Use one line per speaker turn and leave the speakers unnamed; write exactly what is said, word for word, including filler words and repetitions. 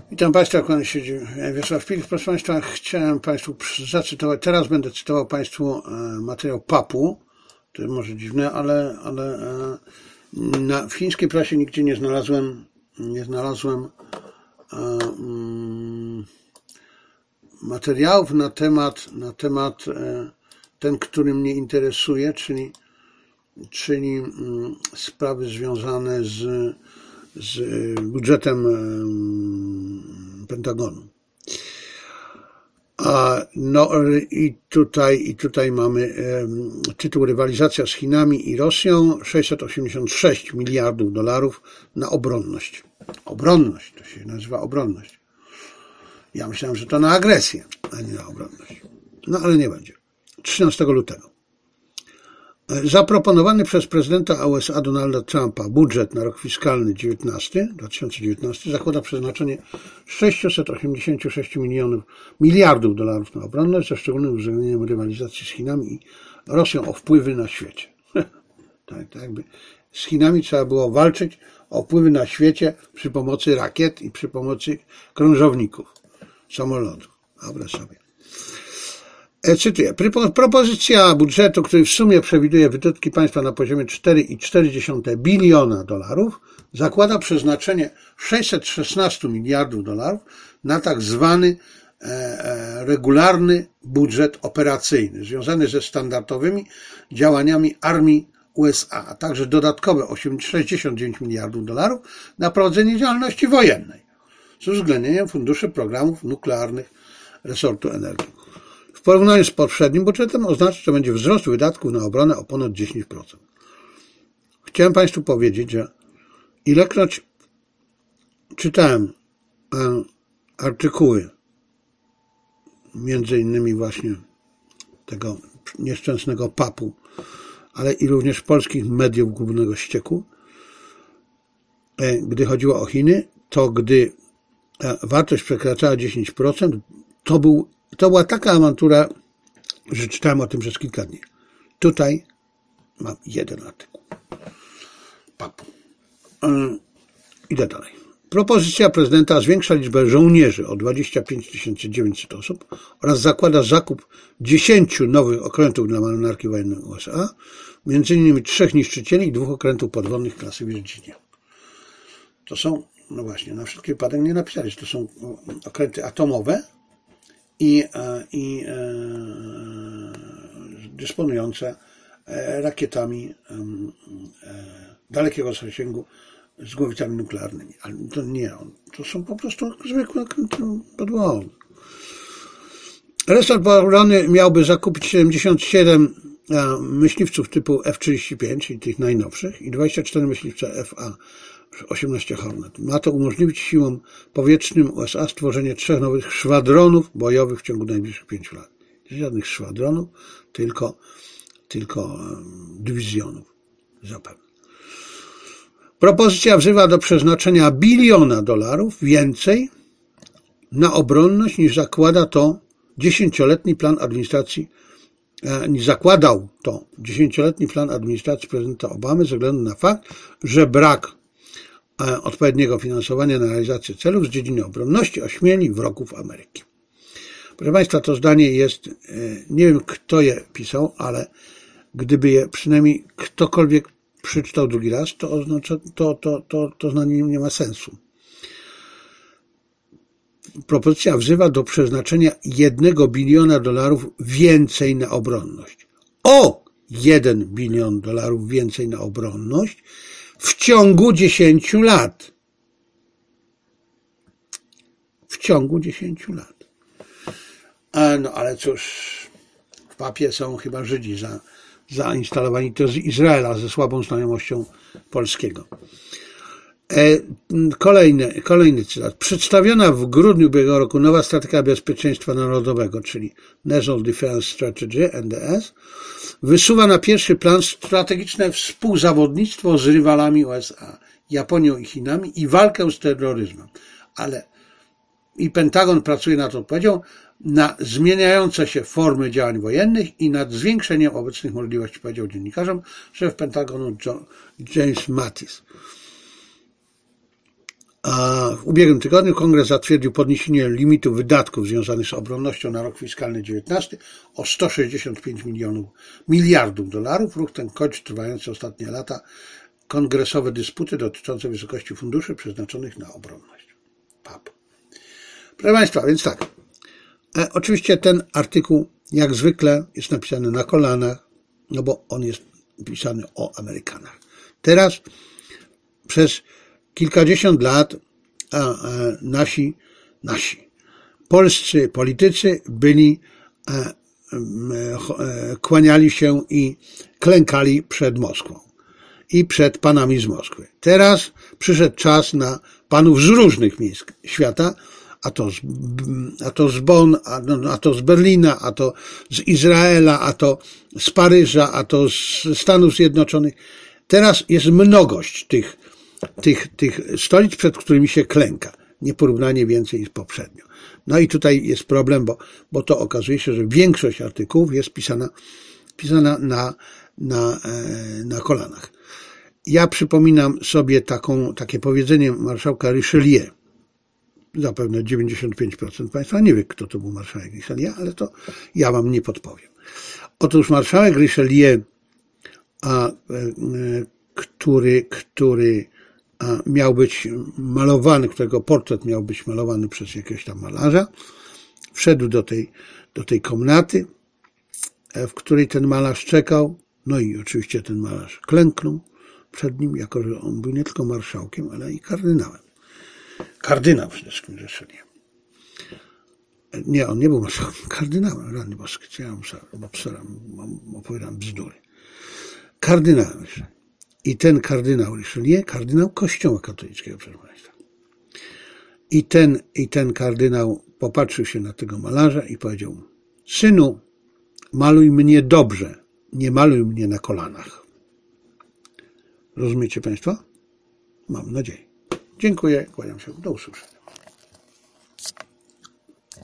Witam Państwa, kłaniam się Wiesław Pilich. Proszę Państwa, chciałem Państwu zacytować, teraz będę cytował Państwu materiał papu, to może dziwne, ale, ale na, w chińskiej prasie nigdzie nie znalazłem, nie znalazłem um, materiałów na temat, na temat ten, który mnie interesuje, czyli, czyli um, sprawy związane z z budżetem Pentagonu. No i tutaj, i tutaj mamy tytuł Rywalizacja z Chinami i Rosją, sześćset osiemdziesiąt sześć miliardów dolarów na obronność. Obronność, to się nazywa obronność. Ja myślałem, że to na agresję, a nie na obronność. No ale nie będzie. trzynastego lutego. Zaproponowany przez prezydenta U S A Donalda Trumpa budżet na rok fiskalny dwa tysiące dziewiętnasty zakłada przeznaczenie sześćset osiemdziesiąt sześć milionów, miliardów dolarów na obronność, ze szczególnym uwzględnieniem rywalizacji z Chinami i Rosją o wpływy na świecie. Tak, tak jakby z Chinami trzeba było walczyć o wpływy na świecie przy pomocy rakiet i przy pomocy krążowników, samolotów. Wyobraź sobie. Cytuję. Propozycja budżetu, który w sumie przewiduje wydatki państwa na poziomie cztery przecinek cztery biliona dolarów, zakłada przeznaczenie sześćset szesnaście miliardów dolarów na tak zwany regularny budżet operacyjny, związany ze standardowymi działaniami armii U S A, a także dodatkowe sześćdziesiąt dziewięć miliardów dolarów na prowadzenie działalności wojennej, z uwzględnieniem funduszy programów nuklearnych resortu energii. W porównaniu z poprzednim budżetem oznacza, że będzie wzrost wydatków na obronę o ponad dziesięć procent. Chciałem Państwu powiedzieć, że ilekroć czytałem artykuły, między innymi właśnie tego nieszczęsnego papu, ale i również polskich mediów głównego ścieku, gdy chodziło o Chiny, to gdy wartość przekraczała dziesięć procent, to był To była taka awantura, że czytałem o tym przez kilka dni. Tutaj mam jeden artykuł. Papu. Idę dalej. Propozycja prezydenta zwiększa liczbę żołnierzy o dwadzieścia pięć tysięcy dziewięćset osób oraz zakłada zakup dziesięciu nowych okrętów dla marynarki wojennej U S A, między innymi trzech niszczycieli i dwóch okrętów podwodnych klasy Virginia. To są, no właśnie, na wszelki wypadek nie napisali, że to są okręty atomowe, i, i e, dysponujące rakietami e, dalekiego zasięgu z głowicami nuklearnymi. Ale to nie, to są po prostu zwykłe podłogi. Resort obrony miałby zakupić siedemdziesiąt siedem myśliwców typu F trzydzieści pięć, czyli tych najnowszych, i dwadzieścia cztery myśliwce F A osiemnaście Hornet. Ma to umożliwić siłom powietrznym U S A stworzenie trzech nowych szwadronów bojowych w ciągu najbliższych pięciu lat. Żadnych szwadronów, tylko, tylko dywizjonów zapewne. Propozycja wzywa do przeznaczenia biliona dolarów więcej na obronność niż zakłada to dziesięcioletni plan administracji, niż zakładał to dziesięcioletni plan administracji prezydenta Obamy ze względu na fakt, że brak odpowiedniego finansowania na realizację celów z dziedziny obronności ośmieli wrogów Ameryki. Proszę Państwa, to zdanie jest, nie wiem kto je pisał, ale gdyby je przynajmniej ktokolwiek przeczytał drugi raz, to oznacza, to, to, to, to zdanie nie ma sensu. Propozycja wzywa do przeznaczenia jednego biliona dolarów więcej na obronność. O jeden bilion dolarów więcej na obronność w ciągu dziesięciu lat. W ciągu dziesięciu lat. No ale cóż, w papie są chyba Żydzi za, zainstalowani to z Izraela ze słabą znajomością polskiego. Kolejny, kolejny cytat. Przedstawiona w grudniu ubiegłego roku nowa strategia bezpieczeństwa narodowego, czyli National Defense Strategy, N D S, wysuwa na pierwszy plan strategiczne współzawodnictwo z rywalami U S A, Japonią i Chinami i walkę z terroryzmem. Ale i Pentagon pracuje nad odpowiedzią na zmieniające się formy działań wojennych i nad zwiększeniem obecnych możliwości, powiedział dziennikarzom szef Pentagonu James Mattis. A w ubiegłym tygodniu Kongres zatwierdził podniesienie limitu wydatków związanych z obronnością na rok fiskalny dziewiętnasty o sto sześćdziesiąt pięć milionów miliardów dolarów. Ruch ten kończy trwające ostatnie lata kongresowe dysputy dotyczące wysokości funduszy przeznaczonych na obronność. P A P. Proszę Państwa, więc tak. E, oczywiście ten artykuł jak zwykle jest napisany na kolanach, no bo on jest pisany o Amerykanach. Teraz przez kilkadziesiąt lat a, a, nasi, nasi polscy politycy byli, a, a, a, kłaniali się i klękali przed Moskwą i przed panami z Moskwy. Teraz przyszedł czas na panów z różnych miejsc świata, a to z, a to z Bonn, a, a to z Berlina, a to z Izraela, a to z Paryża, a to z Stanów Zjednoczonych. Teraz jest mnogość tych, tych, tych stolic, przed którymi się klęka. Nieporównanie więcej niż poprzednio. No i tutaj jest problem, bo, bo to okazuje się, że większość artykułów jest pisana, pisana na, na, na kolanach. Ja przypominam sobie taką, takie powiedzenie marszałka Richelieu. Zapewne dziewięćdziesiąt pięć procent Państwa nie wie, kto to był marszałek Richelieu, ale to ja Wam nie podpowiem. Otóż marszałek Richelieu, a, który, który a, miał być malowany, którego portret miał być malowany przez jakiegoś tam malarza, wszedł do tej, do tej komnaty, w której ten malarz czekał, no i oczywiście ten malarz klęknął przed nim, jako że on był nie tylko marszałkiem, ale i kardynałem. Kardynał przede wszystkim Richelieu. Nie, on nie był marszałkiem, kardynałem, rany boskie, co ja mam opowiadam bzdury. Kardynałem jeszcze. I ten kardynał Richelieu, kardynał Kościoła katolickiego, proszę Państwa. I ten, i ten kardynał popatrzył się na tego malarza i powiedział mu: synu, maluj mnie dobrze, nie maluj mnie na kolanach. Rozumiecie Państwo? Mam nadzieję. Dziękuję, kłaniam się, do usłyszenia.